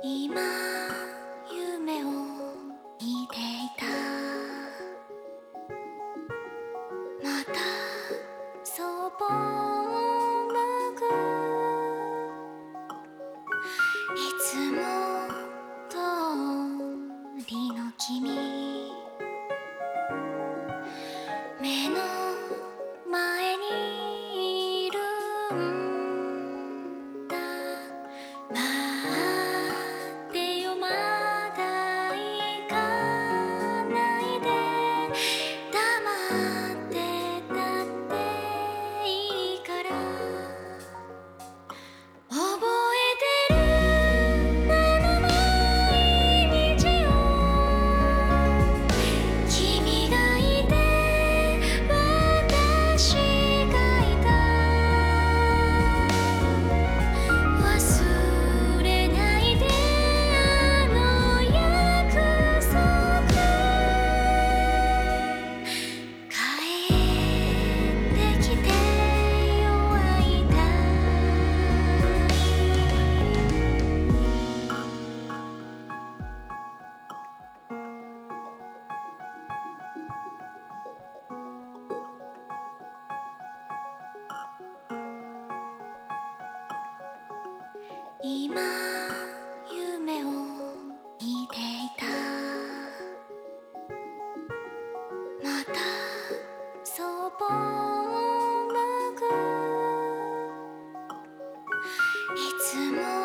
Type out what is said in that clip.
今夢を見ていた。またそぼ向く。いつも通りの君、目の前にいるんだ。待ってよ、まだ行かないで。黙ってたっていいから。覚えてるあの毎日を。君がいて私がいた。忘れないであの約束。帰ってきてよ、会いたい。今夢を見ていた。またそぼ向く。いつも